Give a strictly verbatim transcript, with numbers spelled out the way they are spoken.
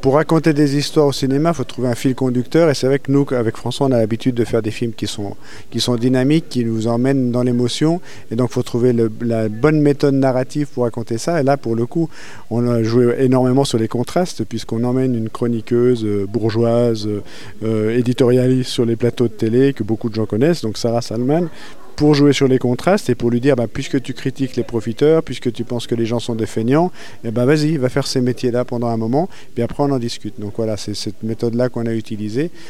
pour raconter des histoires au cinéma, il faut trouver un fil conducteur. Et c'est vrai que nous, avec François, on a l'habitude de faire des films qui sont, qui sont dynamiques, qui nous emmènent dans l'émotion. Et donc, il faut trouver le, la bonne méthode narrative pour raconter ça. Et là, pour le coup, on a joué énormément sur les contrastes, puisqu'on emmène une chroniqueuse euh, bourgeoise, euh, éditorialiste sur les plateaux de télé, que beaucoup de gens connaissent, donc Sarah Salman, pour jouer sur les contrastes et pour lui dire, bah, puisque tu critiques les profiteurs, puisque tu penses que les gens sont des feignants, eh ben, vas-y, va faire ces métiers-là pendant un moment, puis après on en discute. Donc voilà, c'est cette méthode-là qu'on a utilisée.